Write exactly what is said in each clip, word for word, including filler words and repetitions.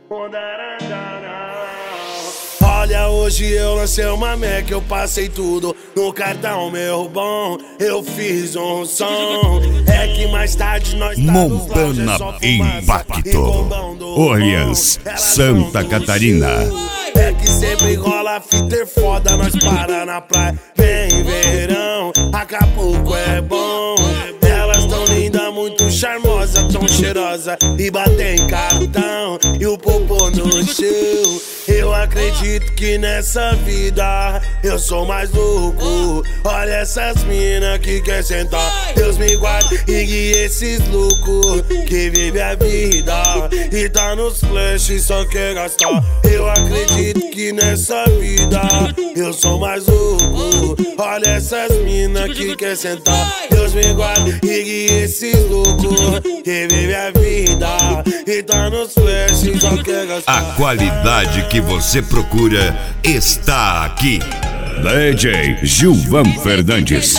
Olha, hoje eu lancei uma Mac, eu passei tudo no cartão, meu bom. Eu fiz um som, é que mais tarde nós tá Montana Impacto, Orleans, Santa Catarina. É que sempre rola fita foda, nós para na praia. Vem verão, Acapulco é bom. Elas tão linda, muito charmosa, tão cheirosa e batem cartão e o popô no chão. Eu acredito que nessa vida eu sou mais louco. Olha essas mina que quer sentar. Deus me guarde e guie esses loucos que vive a vida e tá nos flashes, só quer gastar. Eu acredito que nessa vida eu sou mais louco. Olha essas mina que quer sentar. Deus me guarde e guie esses loucos que vive a vida e tá nos flashes, só quer gastar. A qualidade que você procura está aqui. D J Gilvan Fernandes.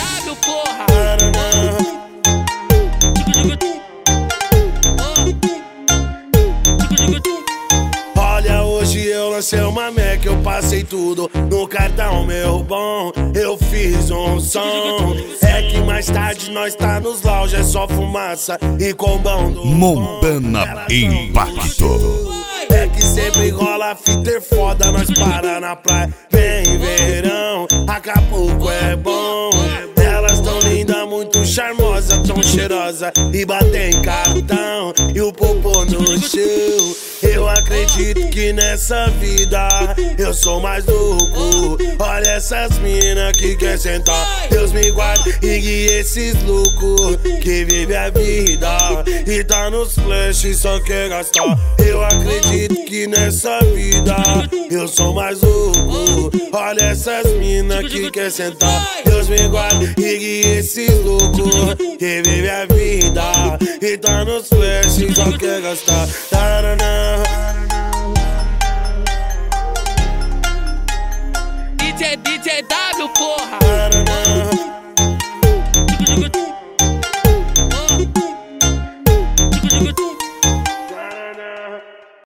Olha, hoje eu lancei uma Mac, eu passei tudo no cartão, meu bom. Eu fiz um som, é que mais tarde nós tá nos lounge, é só fumaça e combão do Montana Impacto. É que sempre rola fita foda, nós para na praia. Vem verão, Acapulco é bom. Elas tão linda, muito charmosa, tão cheirosa e batem cartão e o popô no chão. Eu acredito que nessa vida eu sou mais louco. Olha essas mina que quer sentar. Deus me guarde e guie esses loucos que vive a vida e tá nos flashes, só quer gastar. Eu acredito que nessa vida eu sou mais louco. Olha essas mina que quer sentar. Deus me guarde e guie esses loucos que vive a vida e tá nos flashes, só quer gastar. D J, D J W, porra.